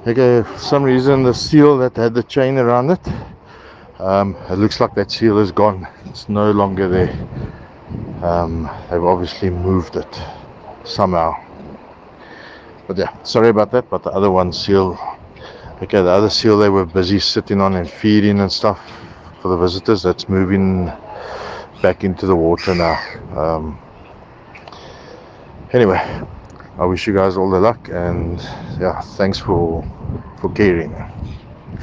Okay, for some reason the seal that had the chain around it, it looks like that seal is gone. It's no longer there. They've obviously moved it somehow. But yeah, sorry about that. But the other one seal, okay, the other seal they were busy sitting on and feeding and stuff for the visitors. That's moving back into the water now. Anyway, I wish you guys all the luck, and yeah, thanks for caring.